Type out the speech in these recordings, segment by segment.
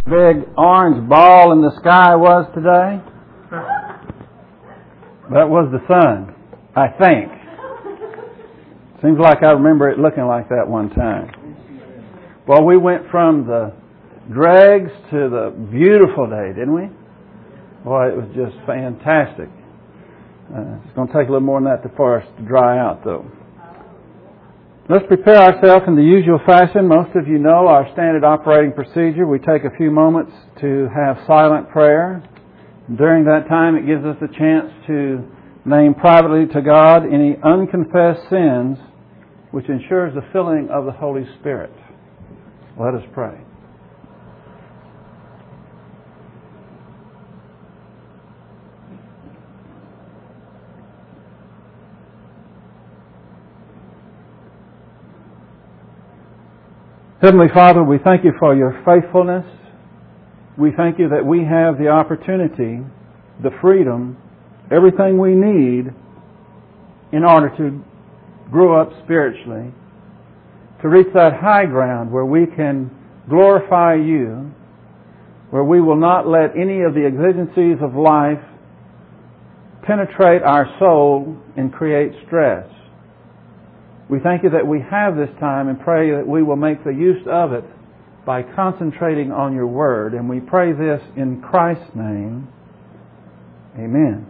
Big orange ball in the sky was today? That was the sun, I think. Seems like I remember it looking like that one time. Well, we went from the dregs to the beautiful day, didn't we? Boy, it was just fantastic. It's going to take a little more than that for us to dry out, though. Let's prepare ourselves in the usual fashion. Most of you know our standard operating procedure. We take a few moments to have silent prayer. During that time, it gives us a chance to name privately to God any unconfessed sins, which ensures the filling of the Holy Spirit. Let us pray. Heavenly Father, we thank you for your faithfulness. We thank you that we have the opportunity, the freedom, everything we need in order to grow up spiritually, to reach that high ground where we can glorify you, where we will not let any of the exigencies of life penetrate our soul and create stress. We thank you that we have this time and pray that we will make the use of it by concentrating on your word. And we pray this in Christ's name. Amen.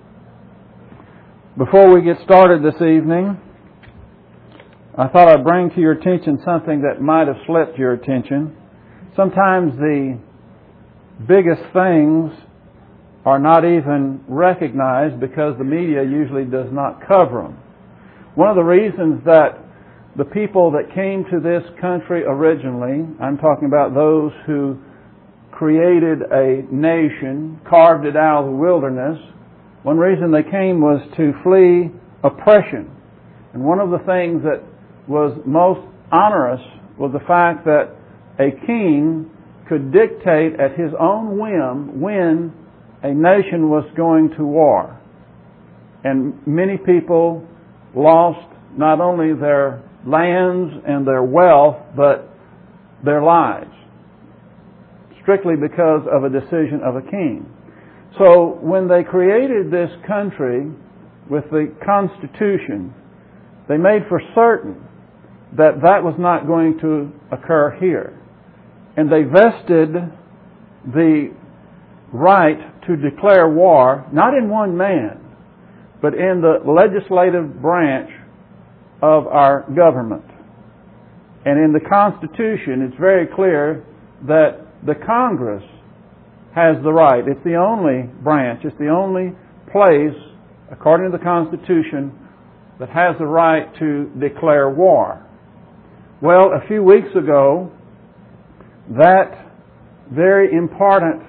Before we get started this evening, I thought I'd bring to your attention something that might have slipped your attention. Sometimes the biggest things are not even recognized because the media usually does not cover them. One of the reasons that the people that came to this country originally, I'm talking about those who created a nation, carved it out of the wilderness, one reason they came was to flee oppression. And one of the things that was most onerous was the fact that a king could dictate at his own whim when a nation was going to war. And many people lost not only their lands and their wealth, but their lives, strictly because of a decision of a king. So when they created this country with the Constitution, they made for certain that that was not going to occur here. And they vested the right to declare war, not in one man, but in the legislative branch of our government. And in the Constitution, it's very clear that the Congress has the right. It's the only branch, it's the only place, according to the Constitution, that has the right to declare war. Well, a few weeks ago, that very important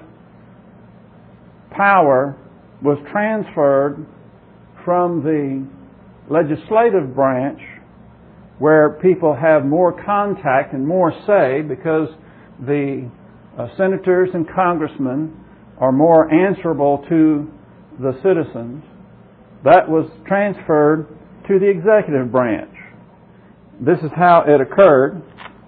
power was transferred from the legislative branch, where people have more contact and more say because the senators and congressmen are more answerable to the citizens. That was transferred to the executive branch. This is how it occurred.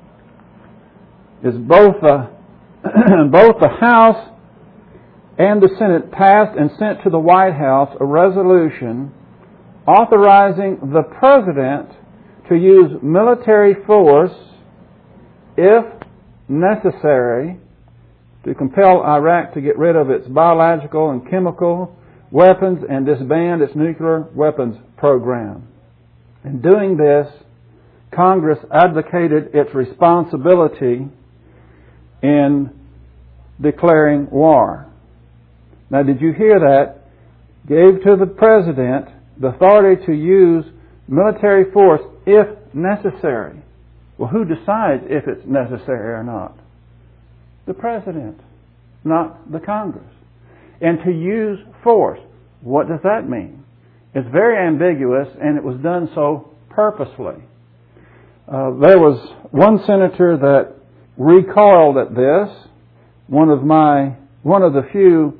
Is both the House and the Senate passed and sent to the White House a resolution authorizing the President to use military force, if necessary, to compel Iraq to get rid of its biological and chemical weapons and disband its nuclear weapons program. In doing this, Congress advocated its responsibility in declaring war. Now, did you hear that? Gave to the President the authority to use military force if necessary. Well, who decides if it's necessary or not? The President, not the Congress. And to use force, what does that mean? It's very ambiguous, and it was done so purposely. There was one senator that recoiled at this. One of the few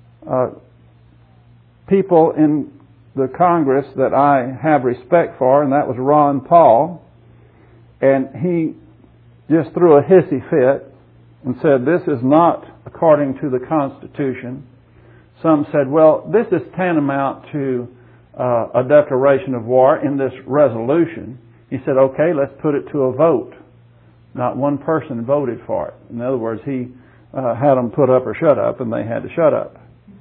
people in the Congress that I have respect for, and that was Ron Paul. And he just threw a hissy fit and said this is not according to the Constitution. Some said, well, this is tantamount to a declaration of war in this resolution. He said, okay, let's put it to a vote. Not one person voted for it. In other words, he had them put up or shut up, and they had to shut up.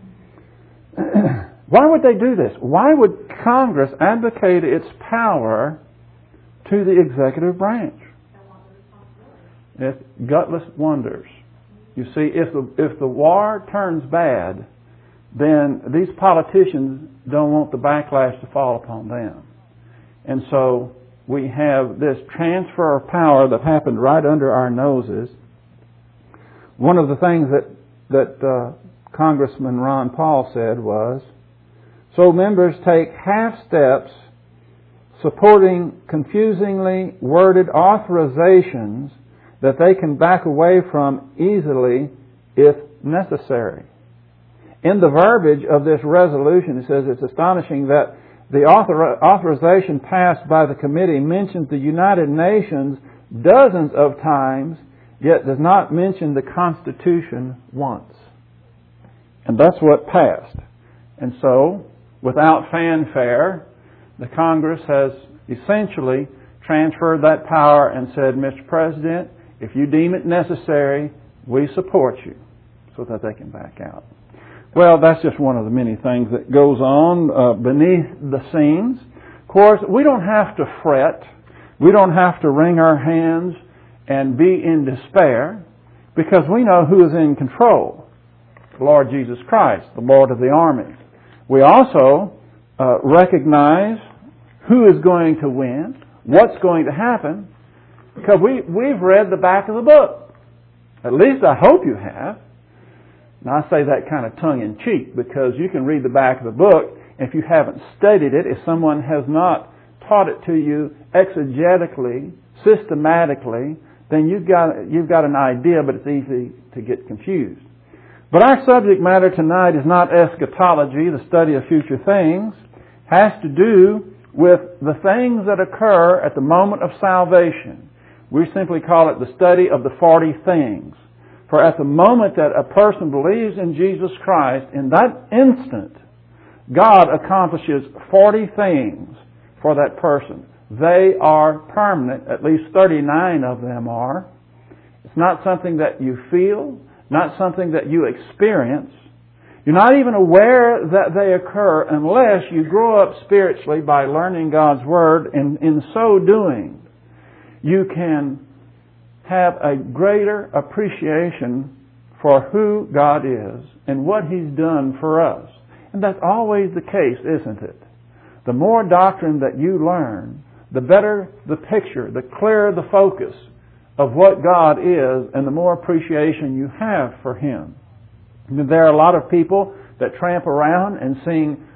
Why would they do this? Why would Congress advocate its power to the executive branch? It's gutless wonders. You see, if the war turns bad, then these politicians don't want the backlash to fall upon them. And so we have this transfer of power that happened right under our noses. One of the things that Congressman Ron Paul said was, so members take half steps supporting confusingly worded authorizations that they can back away from easily if necessary. In the verbiage of this resolution, it says it's astonishing that the authorization passed by the committee mentions the United Nations dozens of times, yet does not mention the Constitution once. And that's what passed. And so, without fanfare, the Congress has essentially transferred that power and said, Mr. President, if you deem it necessary, we support you, so that they can back out. Well, that's just one of the many things that goes on beneath the scenes. Of course, we don't have to fret. We don't have to wring our hands and be in despair, because we know who is in control. The Lord Jesus Christ, the Lord of the army. We also recognize who is going to win, what's going to happen, because we've read the back of the book. At least I hope you have. Now, I say that kind of tongue-in-cheek, because you can read the back of the book, and if you haven't studied it, if someone has not taught it to you exegetically, systematically, then you've got an idea, but it's easy to get confused. But our subject matter tonight is not eschatology, the study of future things. It has to do with the things that occur at the moment of salvation. We simply call it the study of the 40 things. For at the moment that a person believes in Jesus Christ, in that instant, God accomplishes 40 things for that person. They are permanent, at least 39 of them are. It's not something that you feel, not something that you experience. You're not even aware that they occur unless you grow up spiritually by learning God's Word, and in so doing, you can have a greater appreciation for who God is and what He's done for us. And that's always the case, isn't it? The more doctrine that you learn, the better the picture, the clearer the focus of what God is, and the more appreciation you have for Him. There are a lot of people that tramp around and sing,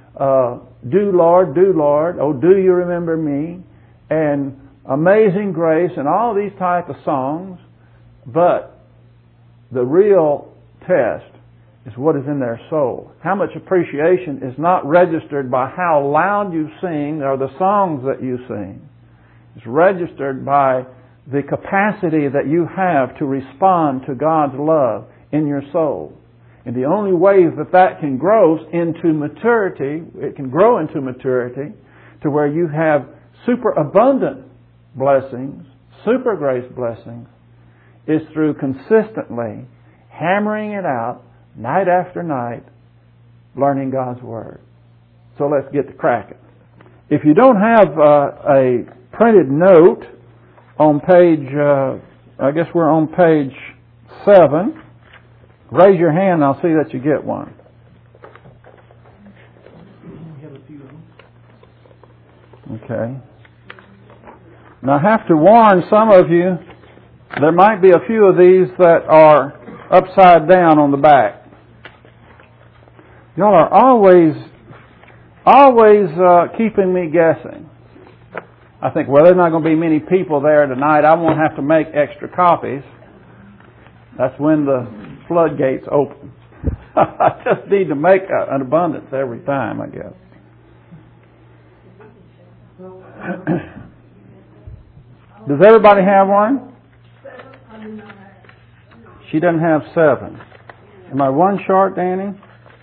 do Lord, oh do you remember me, and Amazing Grace, and all these type of songs, but the real test is what is in their soul. How much appreciation is not registered by how loud you sing or the songs that you sing. It's registered by the capacity that you have to respond to God's love in your soul. And the only way that can grow into maturity, it can grow into maturity to where you have superabundant blessings, super grace blessings, is through consistently hammering it out night after night, learning God's Word. So let's get to cracking. If you don't have a printed note on page, I guess we're on page 7, raise your hand and I'll see that you get one. Okay. Now I have to warn some of you, there might be a few of these that are upside down on the back. Y'all are always keeping me guessing. I think, well, there's not going to be many people there tonight. I won't have to make extra copies. That's when the floodgates open. I just need to make an abundance every time, I guess. Does everybody have one? She doesn't have 7. Am I one short, Danny?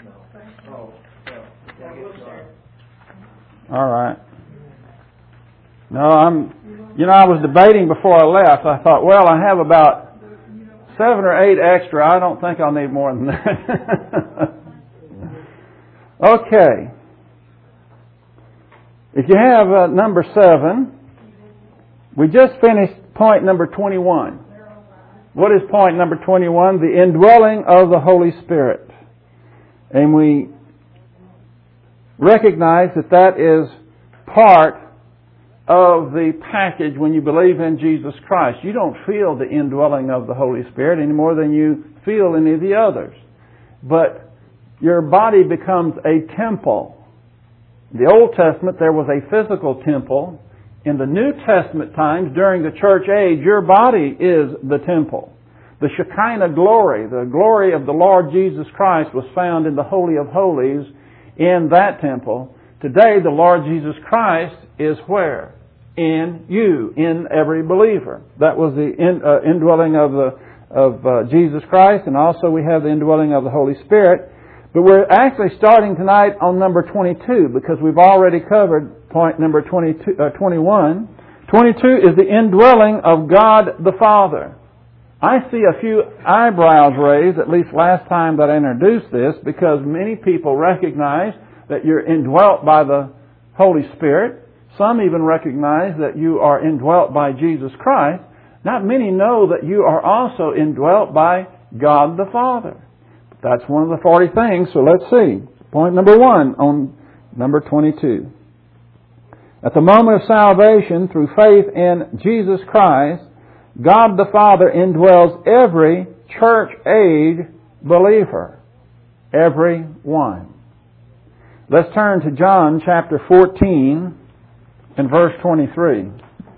All right. No, I was debating before I left. I thought, well, I have about 7 or 8 extra. I don't think I'll need more than that. Okay. If you have number 7, we just finished point number 21. What is point number 21? The indwelling of the Holy Spirit. And we recognize that that is part of the package when you believe in Jesus Christ. You don't feel the indwelling of the Holy Spirit any more than you feel any of the others. But your body becomes a temple. In the Old Testament, there was a physical temple. In the New Testament times, during the church age, your body is the temple. The Shekinah glory, the glory of the Lord Jesus Christ, was found in the Holy of Holies in that temple. Today, the Lord Jesus Christ is where? In you, in every believer. That was the indwelling of Jesus Christ, and also we have the indwelling of the Holy Spirit. But we're actually starting tonight on number 22 because we've already covered point number 21. 22 is the indwelling of God the Father. I see a few eyebrows raised, at least last time that I introduced this, because many people recognize that you're indwelt by the Holy Spirit. Some even recognize that you are indwelt by Jesus Christ. Not many know that you are also indwelt by God the Father. That's one of the 40 things, so let's see. Point number 1 on number 22. At the moment of salvation, through faith in Jesus Christ, God the Father indwells every church-age believer. Every one. Let's turn to John chapter 14 and verse 23.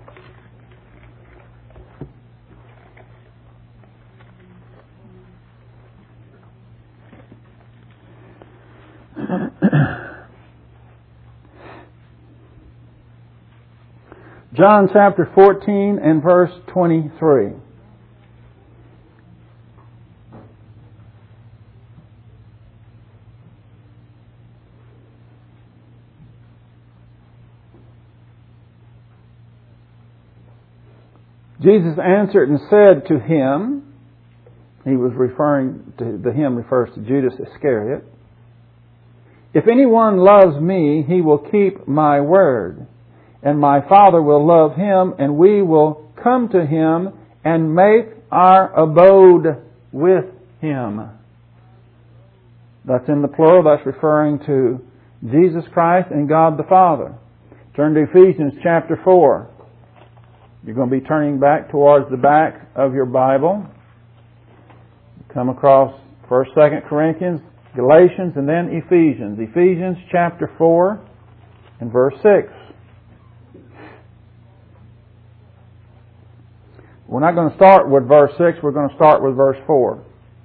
John chapter 14 and verse 23. Jesus answered and said to him, he was referring to, the him refers to Judas Iscariot, if anyone loves me, he will keep my word, and my Father will love him, and we will come to him and make our abode with him. That's in the plural. That's referring to Jesus Christ and God the Father. Turn to Ephesians chapter 4. You're going to be turning back towards the back of your Bible. Come across 1st, 2nd Corinthians, Galatians, and then Ephesians. Ephesians chapter 4 and verse 6. We're not going to start with verse 6. We're going to start with verse 4.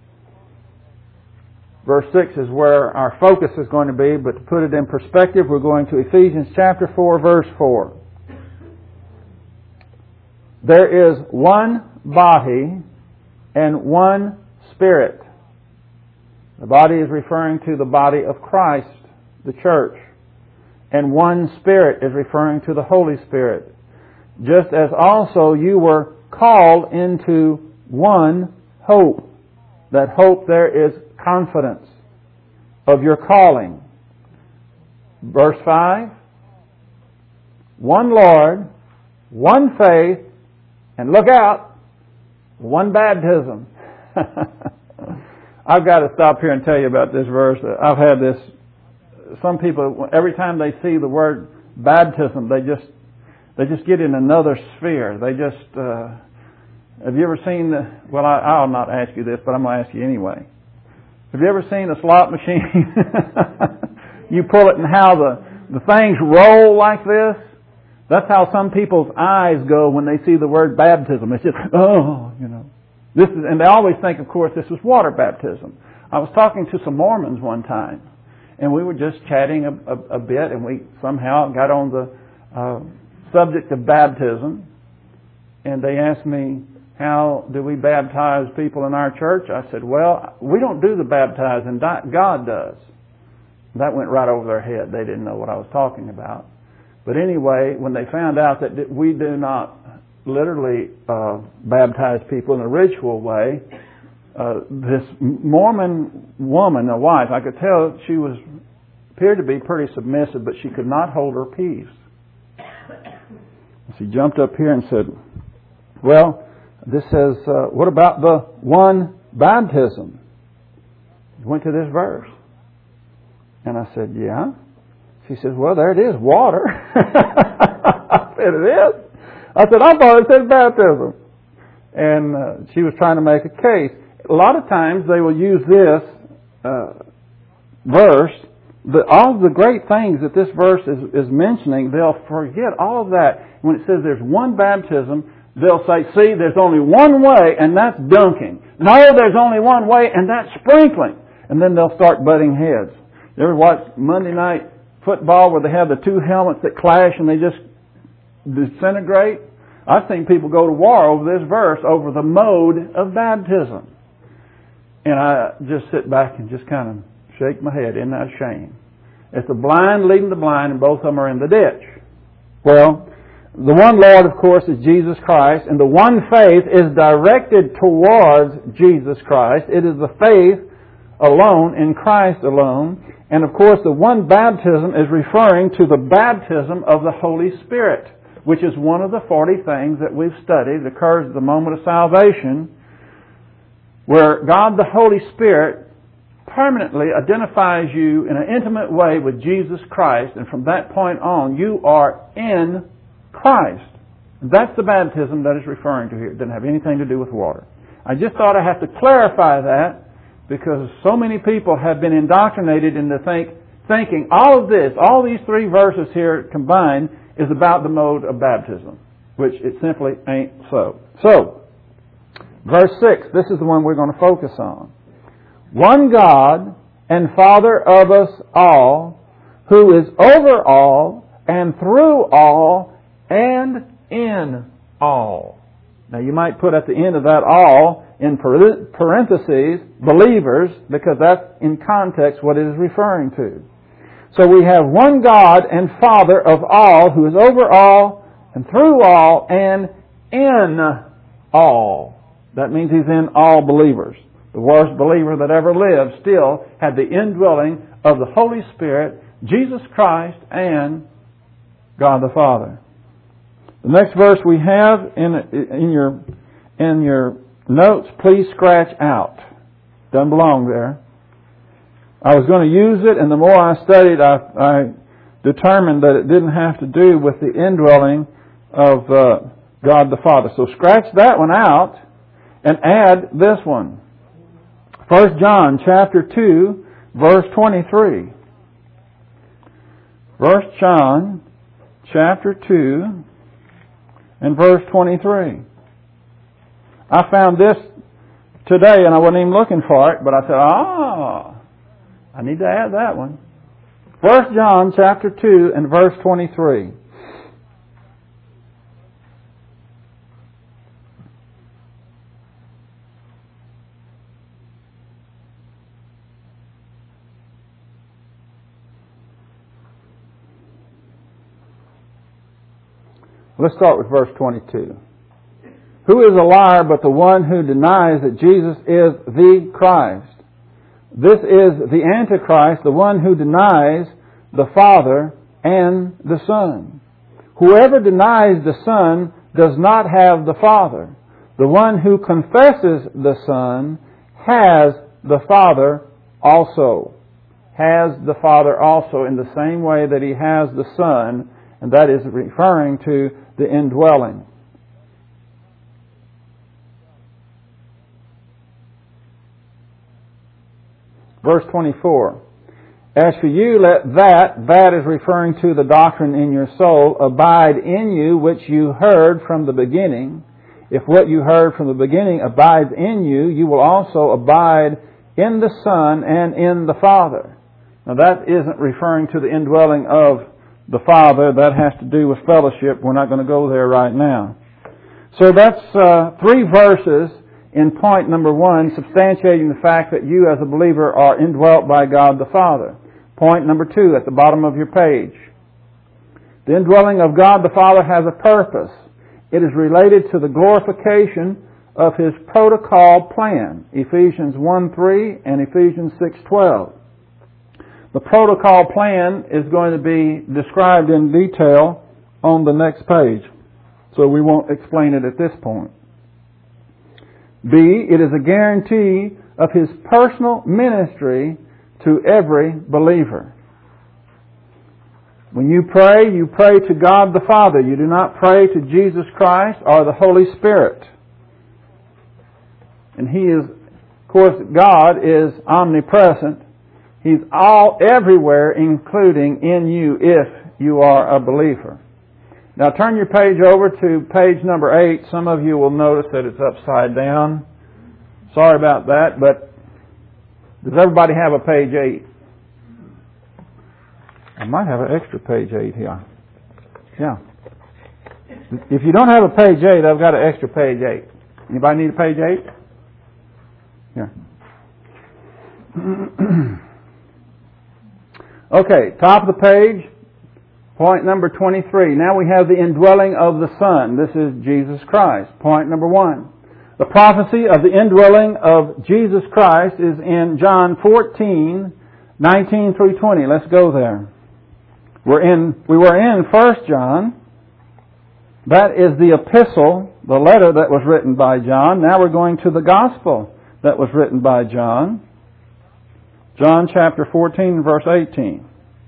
Verse 6 is where our focus is going to be, but to put it in perspective, we're going to Ephesians chapter 4, verse 4. There is one body and one Spirit. The body is referring to the body of Christ, the church. And one Spirit is referring to the Holy Spirit. Just as also you were called into one hope. That hope there is confidence of your calling. Verse 5. One Lord, one faith, and look out, one baptism. I've got to stop here and tell you about this verse. I've had this. Some people, every time they see the word baptism, they just get in another sphere. They just. Have you ever seen the? Well, I'll not ask you this, but I'm going to ask you anyway. Have you ever seen a slot machine? You pull it and how the things roll like this. That's how some people's eyes go when they see the word baptism. It's just, oh, you know. This is, and they always think, of course, this is water baptism. I was talking to some Mormons one time, and we were just chatting a bit, and we somehow got on the subject of baptism. And they asked me, how do we baptize people in our church? I said, well, we don't do the baptizing. God does. That went right over their head. They didn't know what I was talking about. But anyway, when they found out that we do not literally baptize people in a ritual way, this Mormon woman, a wife, I could tell she appeared to be pretty submissive, but she could not hold her peace. She jumped up here and said, well, this says, what about the one baptism? Went to this verse. And I said, yeah. She says, well, there it is, water. I said, it is? I said, I thought it said baptism. And she was trying to make a case. A lot of times they will use this verse, all the great things that this verse is mentioning, they'll forget all of that. When it says there's one baptism, they'll say, see, there's only one way, and that's dunking. No, there's only one way, and that's sprinkling. And then they'll start butting heads. You ever watch Monday night football where they have the two helmets that clash and they just disintegrate? I've seen people go to war over this verse, over the mode of baptism. And I just sit back and just kind of shake my head. Isn't that a shame? It's the blind leading the blind, and both of them are in the ditch. Well, the one Lord, of course, is Jesus Christ, and the one faith is directed towards Jesus Christ. It is the faith alone, in Christ alone. And of course, the one baptism is referring to the baptism of the Holy Spirit, which is one of the 40 things that we've studied. It occurs at the moment of salvation, where God the Holy Spirit permanently identifies you in an intimate way with Jesus Christ, and from that point on, you are in Christ. That's the baptism that is referring to here. It doesn't have anything to do with water. I just thought I have to clarify that, because so many people have been indoctrinated into thinking all of this, all these three verses here combined, is about the mode of baptism, which it simply ain't so. So, verse 6, this is the one we're going to focus on. One God and Father of us all, who is over all and through all and in all. Now you might put at the end of that all in parentheses believers, because that's in context what it is referring to. So we have one God and Father of all, who is over all and through all and in all. That means He's in all believers. The worst believer that ever lived still had the indwelling of the Holy Spirit, Jesus Christ, and God the Father. The next verse we have in your notes, please scratch out. Doesn't belong there. I was going to use it, and the more I studied, I determined that it didn't have to do with the indwelling of God the Father. So scratch that one out and add this one. 1 John chapter 2, verse 23. 1 John chapter 2 and verse 23. I found this today, and I wasn't even looking for it, but I said, I need to add that one. 1 John chapter 2 and verse 23. Let's start with verse 22. Who is a liar but the one who denies that Jesus is the Christ? This is the Antichrist, the one who denies the Father and the Son. Whoever denies the Son does not have the Father. The one who confesses the Son has the Father also. Has the Father also in the same way that He has the Son, and that is referring to the indwelling. Verse 24. As for you, let that is referring to the doctrine in your soul, abide in you, which you heard from the beginning. If what you heard from the beginning abides in you, you will also abide in the Son and in the Father. Now that isn't referring to the indwelling of the Father. That has to do with fellowship. We're not going to go there right now. So that's 3 verses in point number 1, substantiating the fact that you as a believer are indwelt by God the Father. Point number 2 at the bottom of your page. The indwelling of God the Father has a purpose. It is related to the glorification of His protocol plan, Ephesians 1:3 and Ephesians 6:12. The protocol plan is going to be described in detail on the next page, so we won't explain it at this point. B, it is a guarantee of His personal ministry to every believer. When you pray to God the Father. You do not pray to Jesus Christ or the Holy Spirit. And He is, of course, God is omnipresent. He's everywhere, including in you if you are a believer. Now turn your page over to page number 8. Some of you will notice that it's upside down. Sorry about that, but does everybody have a page 8? I might have an extra page 8 here. Yeah. If you don't have a page 8, I've got an extra page 8. Anybody need a page 8? Here. Okay, top of the page, point number 23. Now we have the indwelling of the Son. This is Jesus Christ. Point number 1. The prophecy of the indwelling of Jesus Christ is in John 14:19 through 20. Let's go there. We were in 1 John. That is the epistle, the letter that was written by John. Now we're going to the gospel that was written by John. John chapter 14, verse 18.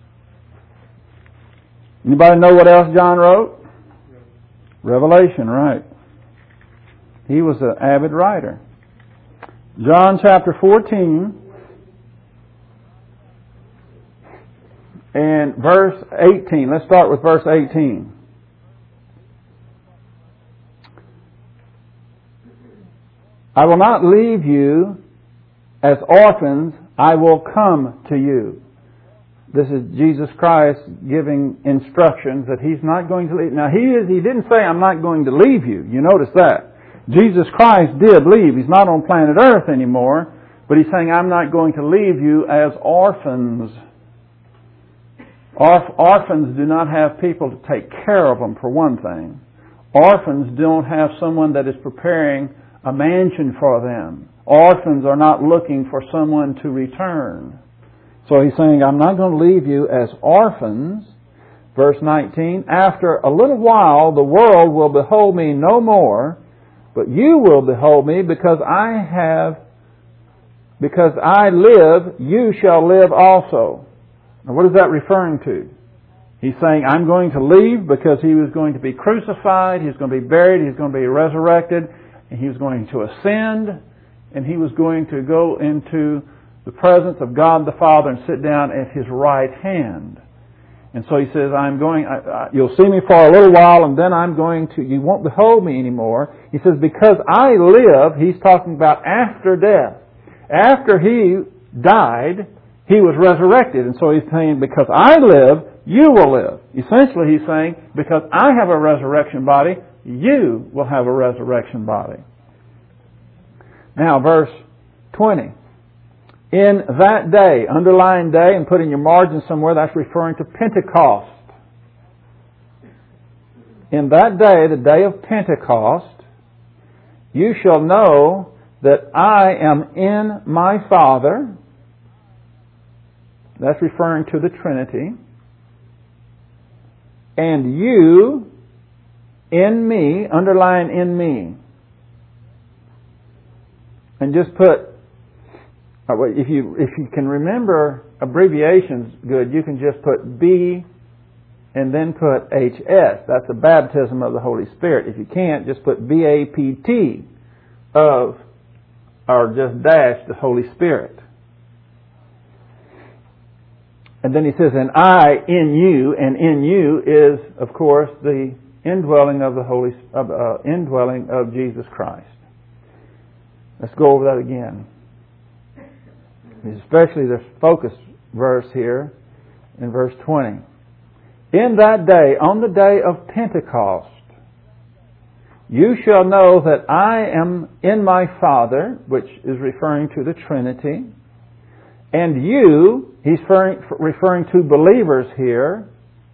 Anybody know what else John wrote? Revelation, right. He was an avid writer. John chapter 14 and verse 18. Let's start with verse 18. I will not leave you as orphans, I will come to you. This is Jesus Christ giving instructions that He's not going to leave. Now He didn't say, I'm not going to leave you. You notice that. Jesus Christ did leave. He's not on planet Earth anymore, but He's saying, I'm not going to leave you as orphans. Orphans do not have people to take care of them, for one thing. Orphans don't have someone that is preparing a mansion for them. Orphans are not looking for someone to return. So He's saying, I'm not going to leave you as orphans. Verse 19, after a little while the world will behold me no more, but you will behold me because I live, you shall live also. Now what is that referring to? He's saying, I'm going to leave because He was going to be crucified, He's going to be buried, He's going to be resurrected, and He was going to ascend, and He was going to go into the presence of God the Father and sit down at His right hand. And so He says, you'll see me for a little while, and then you won't behold me anymore. He says, because I live, He's talking about after death. After He died, He was resurrected. And so He's saying, because I live, you will live. Essentially He's saying, because I have a resurrection body, you will have a resurrection body. Now, verse 20. In that day, underline day and put in your margin somewhere, that's referring to Pentecost. In that day, the day of Pentecost, you shall know that I am in my Father. That's referring to the Trinity. And you in me, underline in me. And just put, if you can remember abbreviations good, you can just put B and then put HS. That's the baptism of the Holy Spirit. If you can't, just put BAPT or just dash the Holy Spirit. And then he says, and I in you, and in you is, of course, the indwelling of indwelling of Jesus Christ. Let's go over that again. Especially the focus verse here in verse 20. In that day, on the day of Pentecost, you shall know that I am in my Father, which is referring to the Trinity, and you, he's referring to believers here,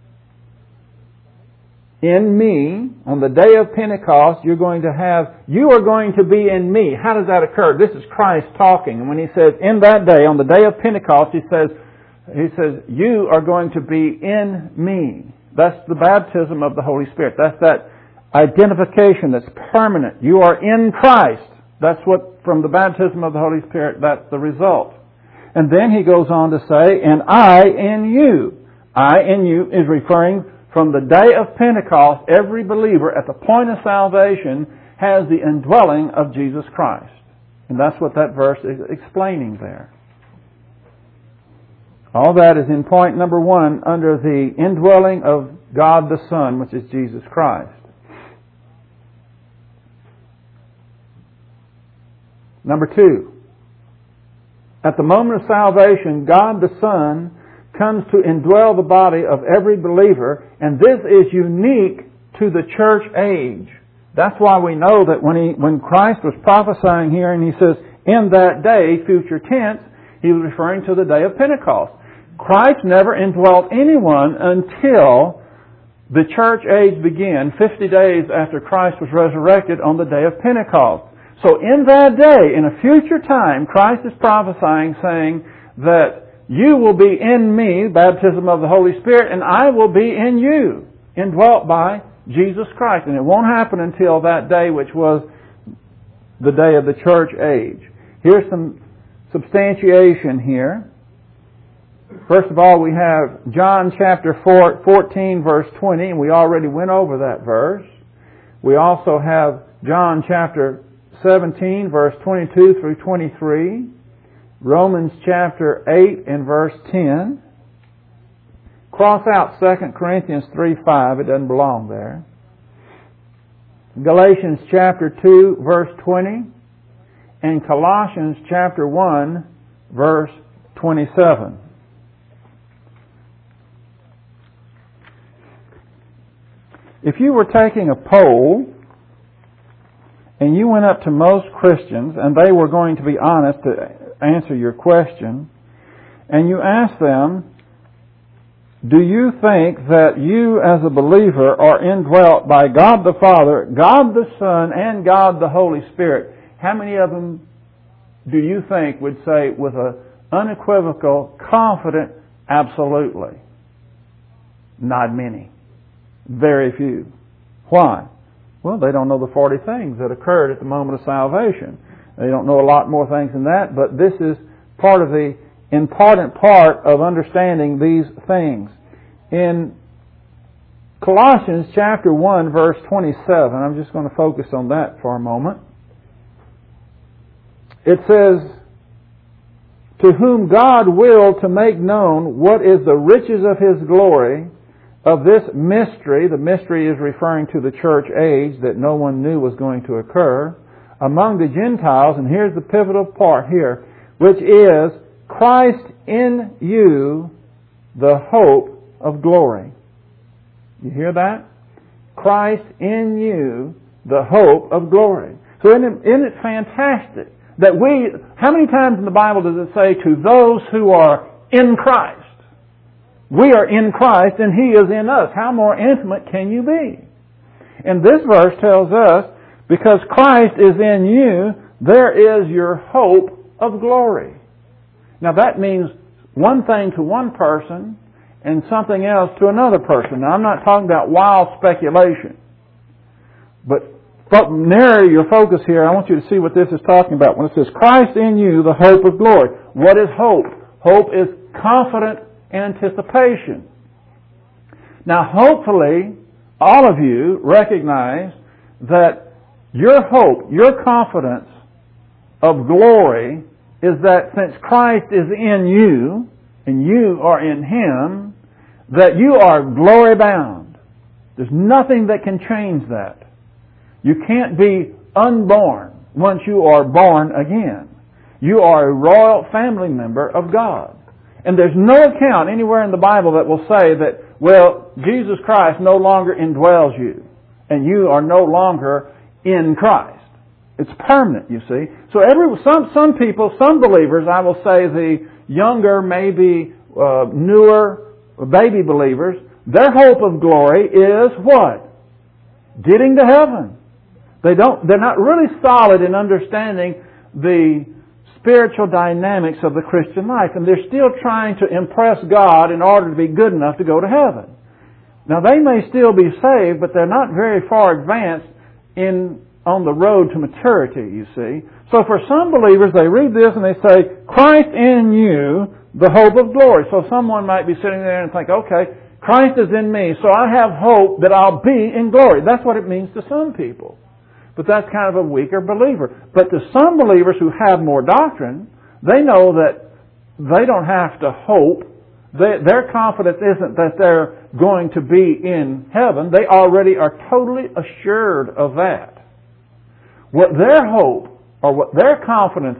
in me, on the day of Pentecost, you are going to be in me. How does that occur? This is Christ talking. And when he says, in that day, on the day of Pentecost, he says, you are going to be in me. That's the baptism of the Holy Spirit. That's that identification that's permanent. You are in Christ. That's what, from the baptism of the Holy Spirit, that's the result. And then he goes on to say, and I in you. I in you is referring from the day of Pentecost, every believer at the point of salvation has the indwelling of Jesus Christ. And that's what that verse is explaining there. All that is in point number 1 under the indwelling of God the Son, which is Jesus Christ. Number 2, at the moment of salvation, God the Son comes to indwell the body of every believer, and this is unique to the church age. That's why we know that when Christ was prophesying here and he says, in that day, future tense, he was referring to the day of Pentecost. Christ never indwelt anyone until the church age began 50 days after Christ was resurrected on the day of Pentecost. So in that day, in a future time, Christ is prophesying, saying that you will be in me, baptism of the Holy Spirit, and I will be in you, indwelt by Jesus Christ. And it won't happen until that day, which was the day of the church age. Here's some substantiation here. First of all, we have John chapter 14, verse 20, and we already went over that verse. We also have John chapter 17, verse 22 through 23. Romans chapter 8 and verse 10. Cross out 2 Corinthians 3:5. It doesn't belong there. Galatians chapter 2 verse 20. And Colossians chapter 1 verse 27. If you were taking a poll and you went up to most Christians and they were going to be honest to answer your question, and you ask them, do you think that you as a believer are indwelt by God the Father, God the Son, and God the Holy Spirit? How many of them do you think would say with an unequivocal, confident, absolutely? Not many. Very few. Why? Well, they don't know the 40 things that occurred at the moment of salvation. They don't know a lot more things than that, but this is part of the important part of understanding these things. In Colossians chapter 1, verse 27, I'm just going to focus on that for a moment. It says, to whom God willed to make known what is the riches of His glory of this mystery. The mystery is referring to the church age that no one knew was going to occur among the Gentiles, and here's the pivotal part here, which is Christ in you, the hope of glory. You hear that? Christ in you, the hope of glory. So isn't it fantastic that how many times in the Bible does it say to those who are in Christ? We are in Christ and He is in us. How more intimate can you be? And this verse tells us, because Christ is in you, there is your hope of glory. Now that means one thing to one person and something else to another person. Now I'm not talking about wild speculation. But narrow your focus here. I want you to see what this is talking about. When it says, Christ in you, the hope of glory. What is hope? Hope is confident anticipation. Now hopefully, all of you recognize that your hope, your confidence of glory is that since Christ is in you, and you are in Him, that you are glory bound. There's nothing that can change that. You can't be unborn once you are born again. You are a royal family member of God. And there's no account anywhere in the Bible that will say that, well, Jesus Christ no longer indwells you, and you are no longer in Christ. It's permanent, you see. So some people, some believers, I will say the younger, maybe newer baby believers, their hope of glory is what? Getting to heaven. They're not really solid in understanding the spiritual dynamics of the Christian life, and they're still trying to impress God in order to be good enough to go to heaven. Now they may still be saved, but they're not very far advanced on the road to maturity, you see. So for some believers, they read this and they say, Christ in you, the hope of glory. So someone might be sitting there and think, okay, Christ is in me, so I have hope that I'll be in glory. That's what it means to some people. But that's kind of a weaker believer. But to some believers who have more doctrine, they know that they don't have to hope. Their confidence isn't that they're going to be in heaven. They already are totally assured of that. What their hope or what their confidence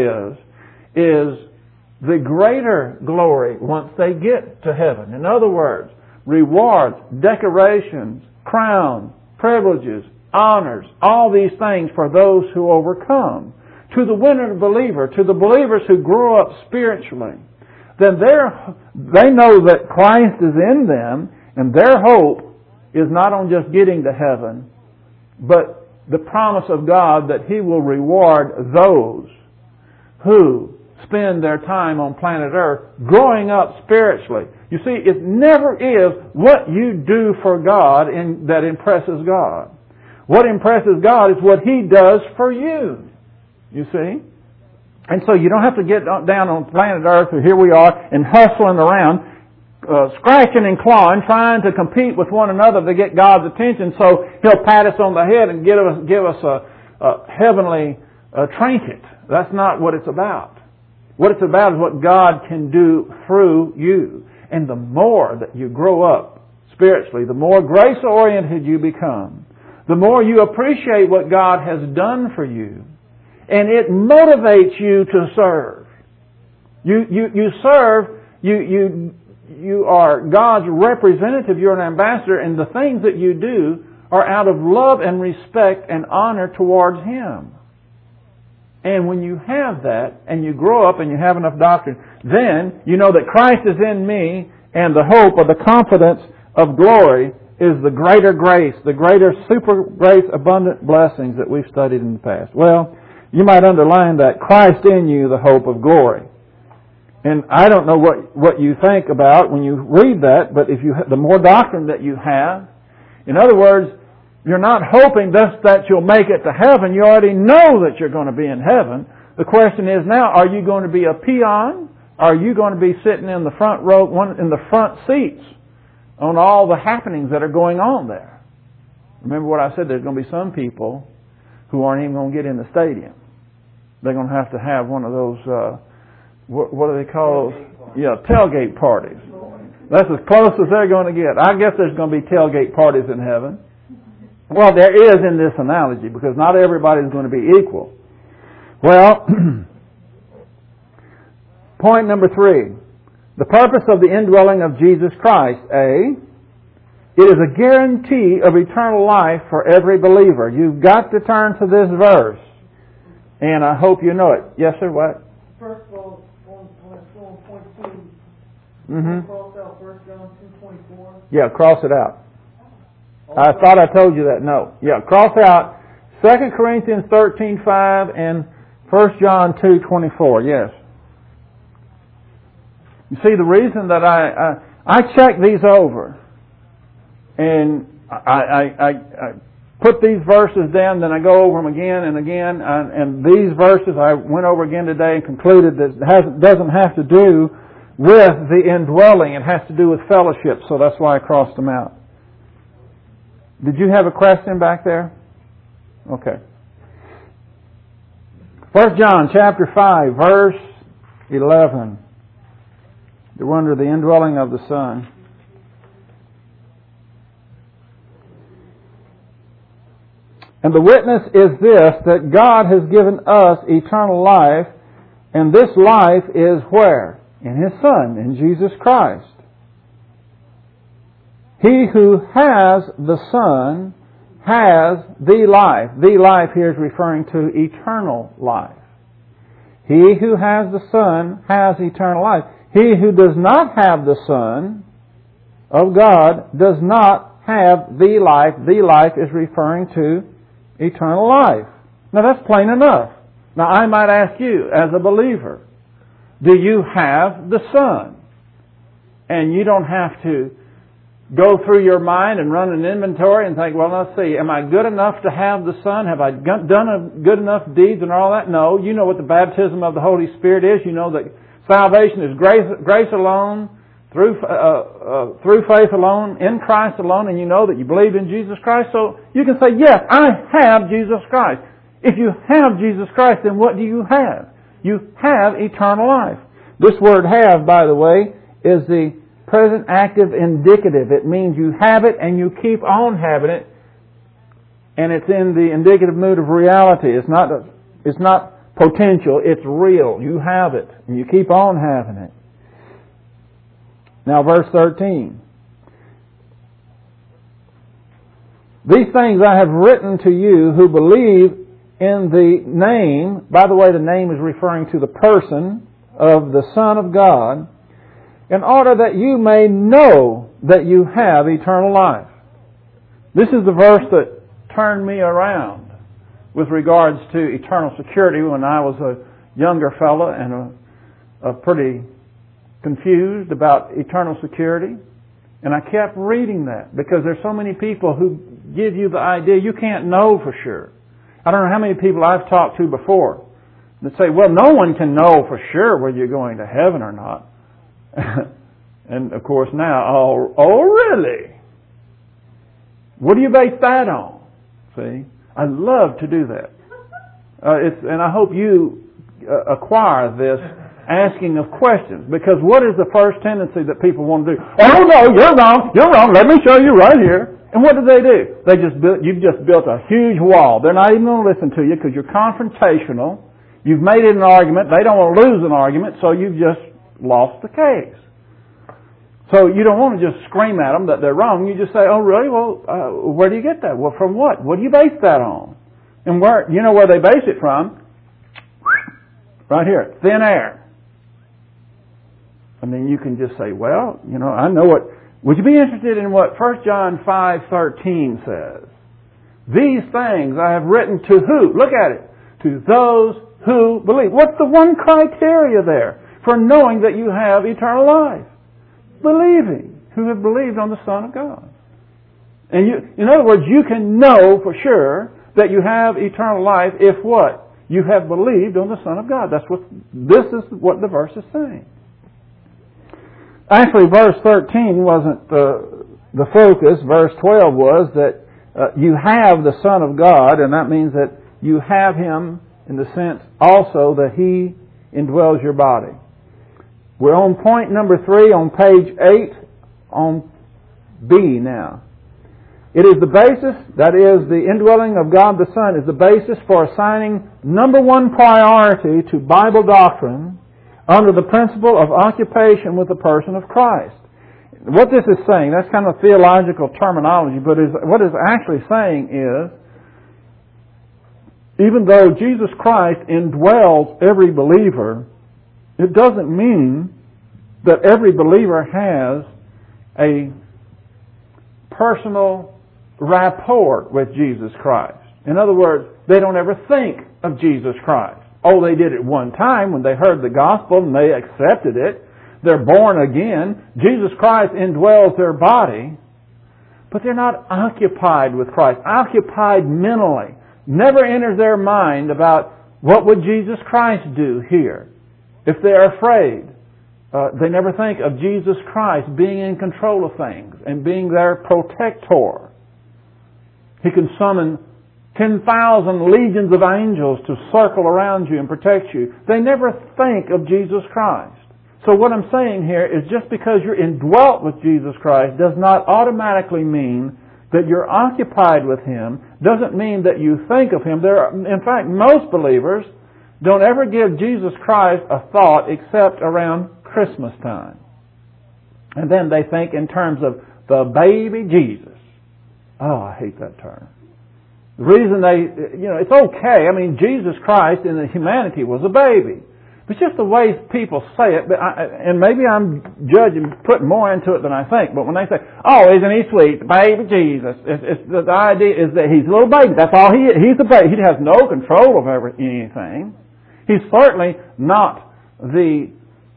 is the greater glory once they get to heaven. In other words, rewards, decorations, crowns, privileges, honors, all these things for those who overcome. To the winner believer, to the believers who grow up spiritually, then they know that Christ is in them, and their hope is not on just getting to heaven, but the promise of God that He will reward those who spend their time on planet Earth growing up spiritually. You see, it never is what you do for God that impresses God. What impresses God is what He does for you. You see? And so you don't have to get down on planet Earth, or here we are, and hustling around, scratching and clawing, trying to compete with one another to get God's attention so He'll pat us on the head and give us a heavenly trinket. That's not what it's about. What it's about is what God can do through you. And the more that you grow up spiritually, the more grace-oriented you become, the more you appreciate what God has done for you. And it motivates you to serve. You serve, you are God's representative, you're an ambassador, and the things that you do are out of love and respect and honor towards Him. And when you have that, and you grow up and you have enough doctrine, then you know that Christ is in me, and the hope or the confidence of glory is the greater grace, the greater super grace abundant blessings that we've studied in the past. Well, you might underline that, Christ in you, the hope of glory. And I don't know what you think about when you read that, but the more doctrine that you have, in other words, you're not hoping just that you'll make it to heaven. You already know that you're going to be in heaven. The question is now, are you going to be a peon? Are you going to be sitting in the front row, in the front seats on all the happenings that are going on there? Remember what I said, there's going to be some people who aren't even going to get in the stadium. They're going to have one of those, what do they call those? Yeah, tailgate parties. That's as close as they're going to get. I guess there's going to be tailgate parties in heaven. Well, there is in this analogy, because not everybody's going to be equal. Well, point number 3. The purpose of the indwelling of Jesus Christ, A, it is a guarantee of eternal life for every believer. You've got to turn to this verse, and I hope you know it. Yes, sir, what? First of all, on point 2, cross out 1 John 2:24. Yeah, cross it out. I thought I told you that. No. Yeah, cross out 2 Corinthians 13:5 and 1 John 2:24. Yes. You see, the reason that I check these over, and I put these verses down, then I go over them again and again, and these verses I went over again today and concluded that doesn't have to do with the indwelling. It has to do with fellowship, so that's why I crossed them out. Did you have a question back there? Okay. 1 John chapter 5, verse 11. We're under the indwelling of the Son. And the witness is this, that God has given us eternal life, and this life is where? In His Son, in Jesus Christ. He who has the Son has the life. The life here is referring to eternal life. He who has the Son has eternal life. He who does not have the Son of God does not have the life. The life is referring to eternal life. Now that's plain enough. Now I might ask you, as a believer, do you have the Son? And you don't have to go through your mind and run an inventory and think, well, let's see, am I good enough to have the Son? Have I done good enough deeds and all that? No. You know what the baptism of the Holy Spirit is. You know that salvation is grace alone, through faith alone, in Christ alone, and you know that you believe in Jesus Christ. So you can say, yes, I have Jesus Christ. If you have Jesus Christ, then what do you have? You have eternal life. This word have, by the way, is the present active indicative. It means you have it and you keep on having it, and it's in the indicative mood of reality. It's not potential, it's real. You have it and you keep on having it. Now verse 13. These things I have written to you who believe in the name. By the way, the name is referring to the person of the Son of God, in order that you may know that you have eternal life. This is the verse that turned me around with regards to eternal security when I was a younger fellow and pretty confused about eternal security. And I kept reading that because there's so many people who give you the idea you can't know for sure. I don't know how many people I've talked to before that say, well, no one can know for sure whether you're going to heaven or not. And of course now, oh really? What do you base that on? See, I love to do that. And I hope you acquire this asking of questions, because what is the first tendency that people want to do? Oh no, you're wrong. Let me show you right here. And what do? You've just built a huge wall. They're not even going to listen to you because you're confrontational. You've made it an argument. They don't want to lose an argument, so you've just lost the case. So you don't want to just scream at them that they're wrong. You just say, oh really? Well, where do you get that? Well, from what? What do you base that on? And where they base it from? Right here, thin air. I mean, you can just say, well, I know what. Would you be interested in what 1 John 5:13 says? These things I have written to who? Look at it. To those who believe. What's the one criteria there for knowing that you have eternal life? Believing. Who have believed on the Son of God. And in other words, you can know for sure that you have eternal life if what? You have believed on the Son of God. This is what the verse is saying. Actually, verse 13 wasn't the focus. Verse 12 was that you have the Son of God, and that means that you have Him in the sense also that He indwells your body. We're on point number 3 on page 8 on B now. It is the basis, that is, the indwelling of God the Son is the basis for assigning number 1 priority to Bible doctrine under the principle of occupation with the person of Christ. What this is saying, that's kind of theological terminology, but what it's actually saying is, even though Jesus Christ indwells every believer, it doesn't mean that every believer has a personal rapport with Jesus Christ. In other words, they don't ever think of Jesus Christ. Oh, they did it one time when they heard the gospel and they accepted it. They're born again. Jesus Christ indwells their body, but they're not occupied with Christ. Occupied mentally. Never enters their mind about what would Jesus Christ do here. If they're afraid, they never think of Jesus Christ being in control of things and being their protector. He can summon 10,000 legions of angels to circle around you and protect you. They never think of Jesus Christ. So what I'm saying here is just because you're indwelt with Jesus Christ does not automatically mean that you're occupied with Him, doesn't mean that you think of Him. In fact, most believers don't ever give Jesus Christ a thought except around Christmas time. And then they think in terms of the baby Jesus. Oh, I hate that term. The reason it's okay. I mean, Jesus Christ in the humanity was a baby. It's just the way people say it, and maybe I'm putting more into it than I think, but when they say, oh, isn't he sweet, baby Jesus, the idea is that he's a little baby. That's all he is. He's a baby. He has no control over anything. He's certainly not the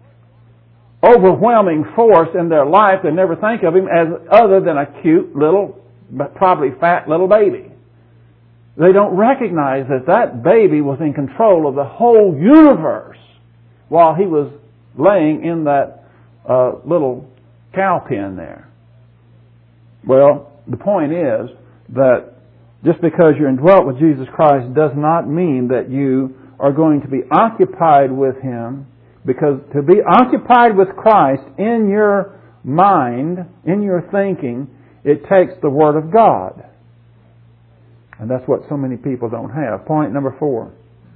overwhelming force in their life. They never think of him as other than a cute little, but probably fat little baby. They don't recognize that that baby was in control of the whole universe while he was laying in that little cow pen there. Well, the point is that just because you're indwelt with Jesus Christ does not mean that you are going to be occupied with Him, because to be occupied with Christ in your mind, in your thinking, it takes the Word of God. And that's what so many people don't have. Point number 4.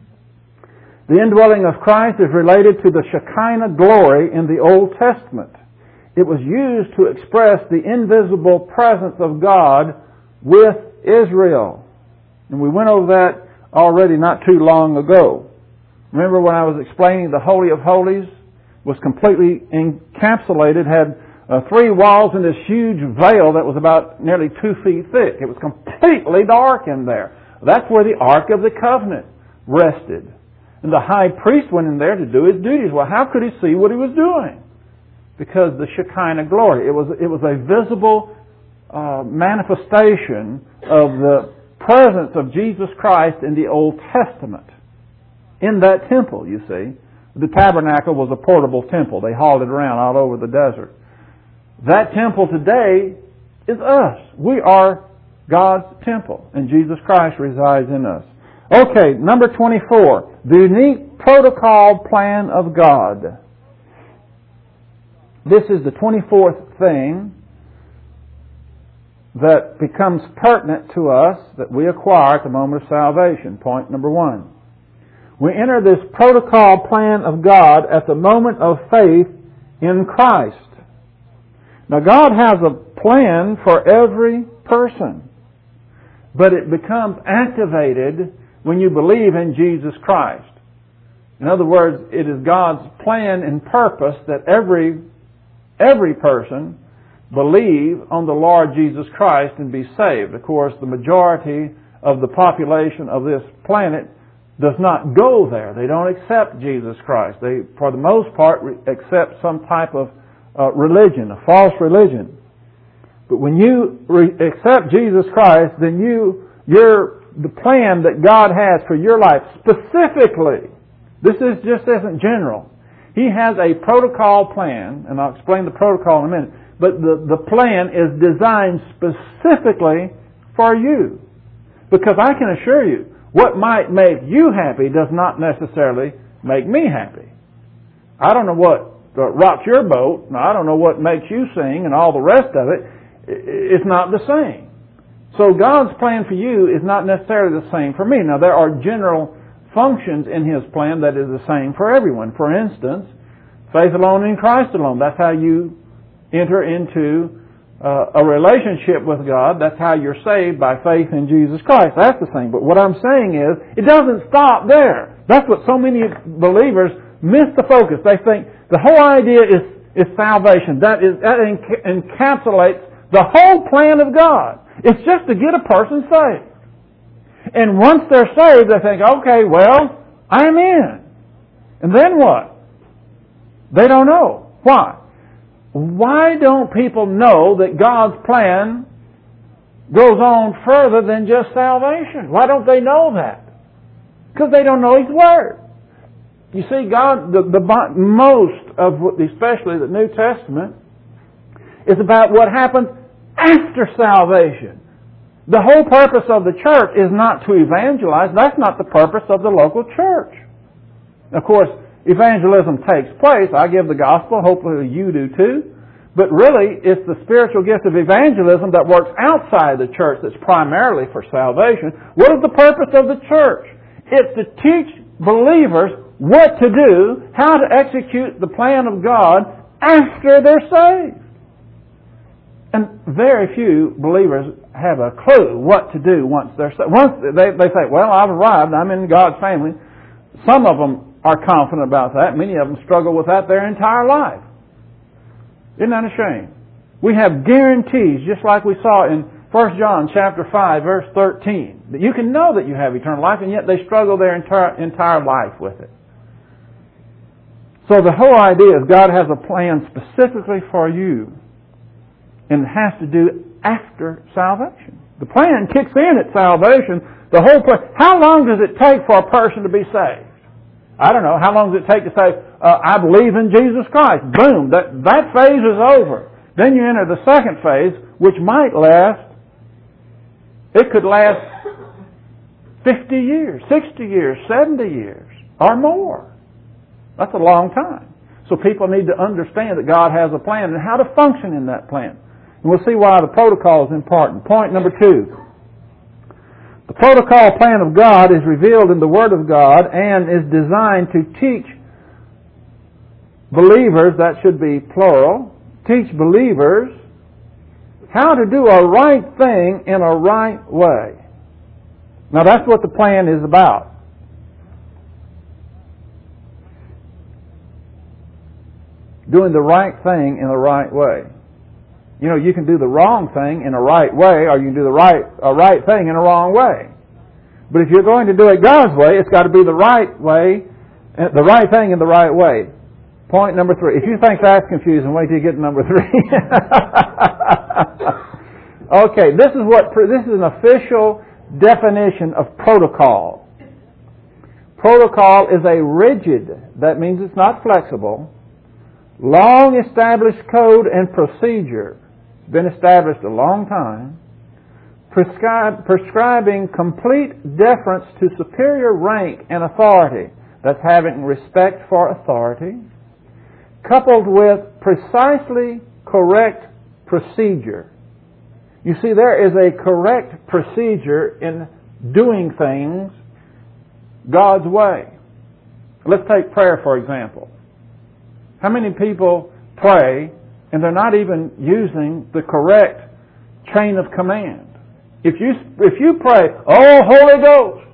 The indwelling of Christ is related to the Shekinah glory in the Old Testament. It was used to express the invisible presence of God with Israel. And we went over that already not too long ago. Remember when I was explaining the Holy of Holies was completely encapsulated, had 3 walls and this huge veil that was about nearly 2 feet thick. It was completely dark in there. That's where the Ark of the Covenant rested. And the high priest went in there to do his duties. Well, how could he see what he was doing? Because the Shekinah glory. It was a visible manifestation of the presence of Jesus Christ in the Old Testament. In that temple, you see. The tabernacle was a portable temple. They hauled it around all over the desert. That temple today is us. We are God's temple, and Jesus Christ resides in us. Okay, number 24. The unique protocol plan of God. This is the 24th thing that becomes pertinent to us that we acquire at the moment of salvation. Point number 1. We enter this protocol plan of God at the moment of faith in Christ. Now, God has a plan for every person, but it becomes activated when you believe in Jesus Christ. In other words, it is God's plan and purpose that every person believe on the Lord Jesus Christ and be saved. Of course, the majority of the population of this planet does not go there. They don't accept Jesus Christ. They, for the most part, accept some type of religion, a false religion. But when you accept Jesus Christ, then the plan that God has for your life specifically, this isn't general. He has a protocol plan, and I'll explain the protocol in a minute, but the plan is designed specifically for you. Because I can assure you, what might make you happy does not necessarily make me happy. I don't know what rocks your boat, and I don't know what makes you sing, and all the rest of it. It's not the same. So God's plan for you is not necessarily the same for me. Now, there are general functions in His plan that is the same for everyone. For instance, faith alone in Christ alone. That's how you enter into a relationship with God. That's how you're saved, by faith in Jesus Christ. That's the same. But what I'm saying is, it doesn't stop there. That's what so many believers miss the focus. They think the whole idea is salvation. That encapsulates the whole plan of God. It's just to get a person saved. And once they're saved, they think, okay, well, I'm in. And then what? They don't know. Why? Why don't people know that God's plan goes on further than just salvation? Why don't they know that? Because they don't know His Word. You see, God, most of, especially the New Testament, is about what happens after salvation. The whole purpose of the church is not to evangelize. That's not the purpose of the local church. Of course, evangelism takes place. I give the gospel. Hopefully you do too. But really, it's the spiritual gift of evangelism that works outside the church that's primarily for salvation. What is the purpose of the church? It's to teach believers what to do, how to execute the plan of God after they're saved. And very few believers have a clue what to do once they're saved. Once they say, well, I've arrived, I'm in God's family. Some of them are confident about that. Many of them struggle with that their entire life. Isn't that a shame? We have guarantees, just like we saw in 1 John chapter 5, verse 13, that you can know that you have eternal life, and yet they struggle their entire life with it. So the whole idea is God has a plan specifically for you, and it has to do after salvation. The plan kicks in at salvation. The whole plan. How long does it take for a person to be saved? I don't know. How long does it take to say, I believe in Jesus Christ? Boom. That phase is over. Then you enter the second phase, which might last, it could last 50 years, 60 years, 70 years, or more. That's a long time. So people need to understand that God has a plan and how to function in that plan. And we'll see why the protocol is important. Point number 2. The protocol plan of God is revealed in the Word of God and is designed to teach believers, that should be plural, teach believers how to do a right thing in a right way. Now that's what the plan is about. Doing the right thing in the right way. You know, you can do the wrong thing in a right way, or you can do a right thing in a wrong way. But if you're going to do it God's way, it's got to be the right way, the right thing in the right way. Point number 3. If you think that's confusing, wait till you get to number 3. Okay, this is an official definition of protocol. Protocol is a rigid, that means it's not flexible, long established code and procedure, been established a long time, prescribing complete deference to superior rank and authority, that's having respect for authority, coupled with precisely correct procedure. You see, there is a correct procedure in doing things God's way. Let's take prayer, for example. How many people pray and they're not even using the correct chain of command? If you pray, oh, Holy Ghost.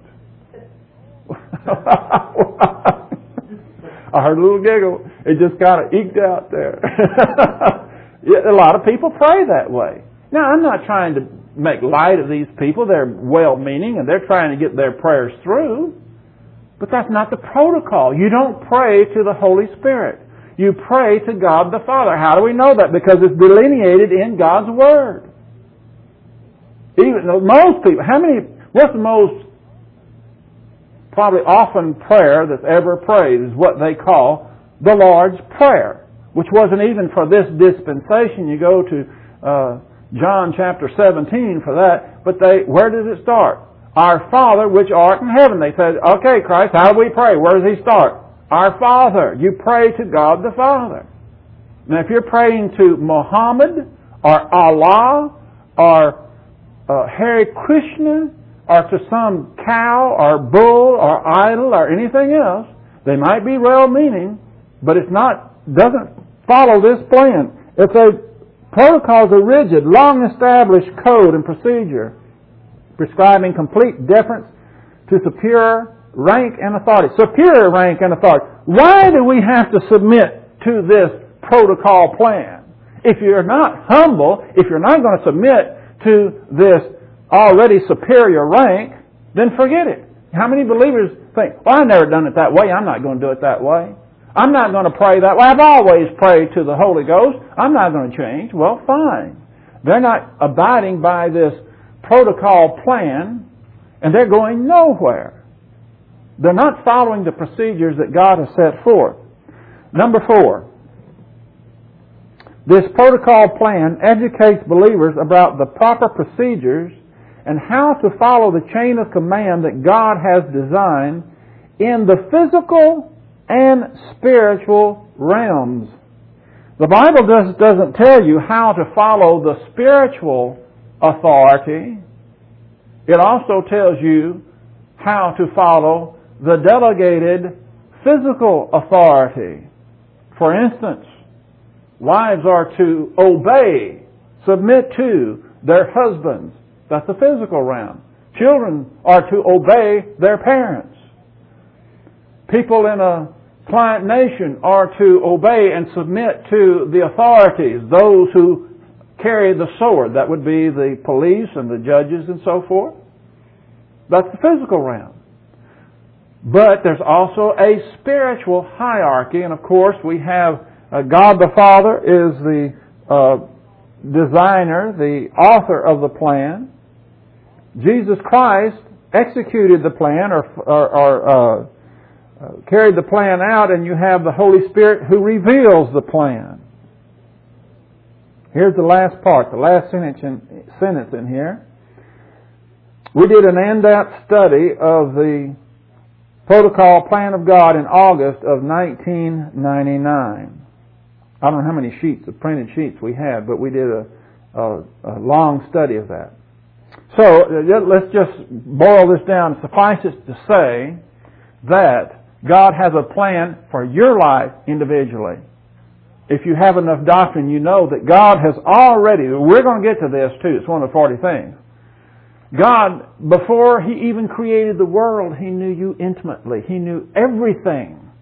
I heard a little giggle. It just kind of eked out there. A lot of people pray that way. Now, I'm not trying to make light of these people. They're well-meaning and they're trying to get their prayers through. But that's not the protocol. You don't pray to the Holy Spirit. You pray to God the Father. How do we know that? Because it's delineated in God's Word. Even most people, what's the most probably often prayer that's ever prayed is what they call the Lord's Prayer, which wasn't even for this dispensation. You go to John chapter 17 for that, but where does it start? Our Father which art in heaven. They said, okay, Christ, how do we pray? Where does He start? Our Father. You pray to God the Father. Now, if you're praying to Muhammad or Allah or Hare Krishna or to some cow or bull or idol or anything else, they might be well-meaning, but doesn't follow this plan. Protocols are rigid, long-established code and procedure, prescribing complete deference to superior rank and authority. Superior rank and authority. Why do we have to submit to this protocol plan? If you're not humble, if you're not going to submit to this already superior rank, then forget it. How many believers think, well, I've never done it that way, I'm not going to do it that way. I'm not going to pray that way. I've always prayed to the Holy Ghost. I'm not going to change. Well, fine. They're not abiding by this protocol plan, and they're going nowhere. They're not following the procedures that God has set forth. Number 4. This protocol plan educates believers about the proper procedures and how to follow the chain of command that God has designed in the physical and spiritual realms. The Bible doesn't tell you how to follow the spiritual authority. It also tells you how to follow the delegated physical authority. For instance, wives are to obey submit to their husbands. That's the physical realm. Children are to obey their parents. People in a client nation are to obey and submit to the authorities, those who carry the sword. That would be the police and the judges and so forth. That's the physical realm. But there's also a spiritual hierarchy, and of course we have God the Father is the designer, the author of the plan. Jesus Christ executed the plan or carried the plan out, and you have the Holy Spirit who reveals the plan. Here's the last part, the last sentence in here. We did an in-depth study of the protocol plan of God in August of 1999. I don't know how many sheets of printed sheets we had, but we did a long study of that. So let's just boil this down. Suffice it to say that God has a plan for your life individually. If you have enough doctrine, you know that God has already, we're going to get to this too, it's one of the 40 things. God, before He even created the world, He knew you intimately. He knew everything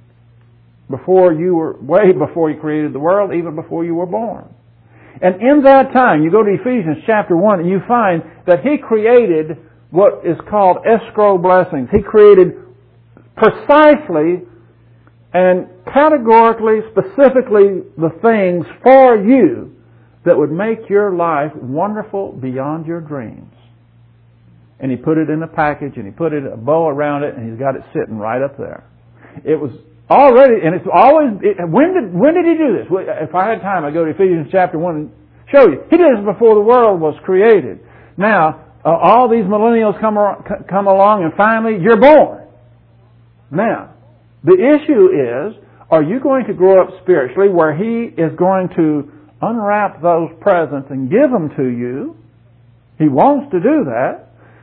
way before He created the world, even before you were born. And in that time, you go to Ephesians chapter 1 and you find that He created what is called escrow blessings. He created precisely and categorically, specifically the things for you that would make your life wonderful beyond your dreams. And He put it in a package and He put a bow around it and He's got it sitting right up there. It was already, and it's always, when did He do this? If I had time, I'd go to Ephesians chapter 1 and show you. He did this before the world was created. Now, all these millennials come along and finally you're born. Now, the issue is, are you going to grow up spiritually where He is going to unwrap those presents and give them to you? He wants to do that.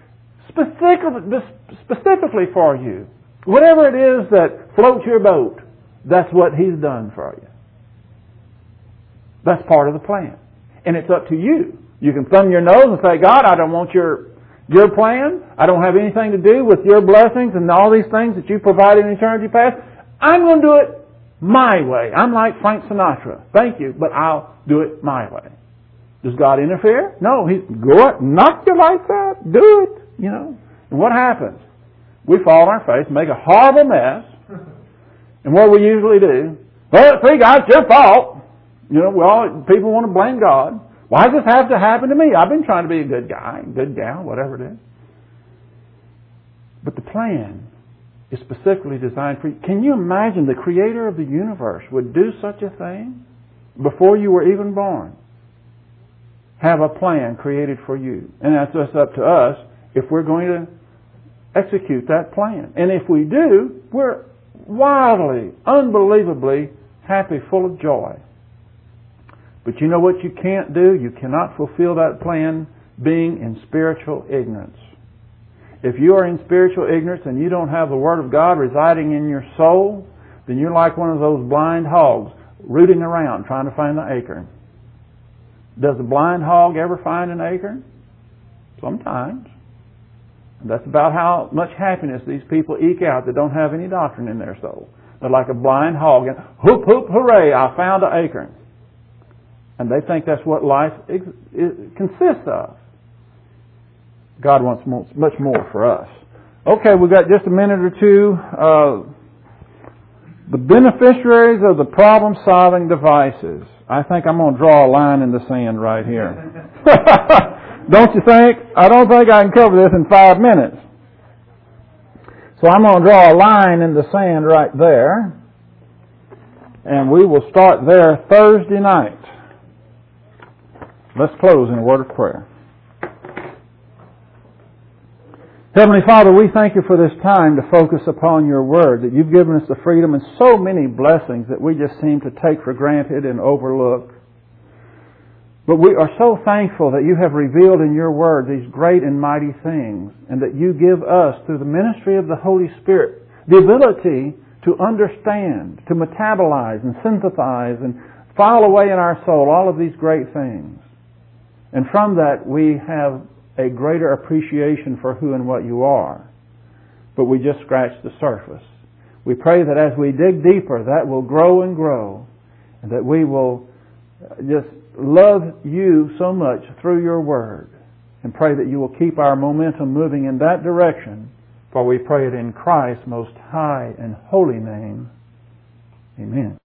Specifically for you. Whatever it is that floats your boat, that's what He's done for you. That's part of the plan. And it's up to you. You can thumb your nose and say, God, I don't want your plan. I don't have anything to do with your blessings and all these things that you provided in eternity past. I'm going to do it my way. I'm like Frank Sinatra. Thank you, but I'll do it my way. Does God interfere? No. He go up, knock you like that, do it. You know, and what happens? We fall on our face, make a horrible mess, and what we usually do, well, see, God, it's your fault. You know, people want to blame God. Why does this have to happen to me? I've been trying to be a good guy, good gal, whatever it is. But the plan is specifically designed for you. Can you imagine the Creator of the universe would do such a thing before you were even born? Have a plan created for you. And that's just up to us if we're going to execute that plan. And if we do, we're wildly, unbelievably happy, full of joy. But you know what you can't do? You cannot fulfill that plan being in spiritual ignorance. If you are in spiritual ignorance and you don't have the Word of God residing in your soul, then you're like one of those blind hogs rooting around trying to find the acorn. Does a blind hog ever find an acorn? Sometimes. And that's about how much happiness these people eke out that don't have any doctrine in their soul. They're like a blind hog and whoop, whoop, hooray, I found an acorn. And they think that's what life consists of. God wants much more for us. Okay, we've got just a minute or two. The beneficiaries of the problem-solving devices. I think I'm going to draw a line in the sand right here. Don't you think? I don't think I can cover this in 5 minutes. So I'm going to draw a line in the sand right there. And we will start there Thursday night. Let's close in a word of prayer. Heavenly Father, we thank You for this time to focus upon Your Word, that You've given us the freedom and so many blessings that we just seem to take for granted and overlook. But we are so thankful that You have revealed in Your Word these great and mighty things, and that You give us, through the ministry of the Holy Spirit, the ability to understand, to metabolize and synthesize and file away in our soul all of these great things. And from that we have a greater appreciation for who and what you are. But we just scratched the surface. We pray that as we dig deeper, that will grow and grow, and that we will just love you so much through your Word, and pray that you will keep our momentum moving in that direction, for we pray it in Christ's most high and holy name. Amen.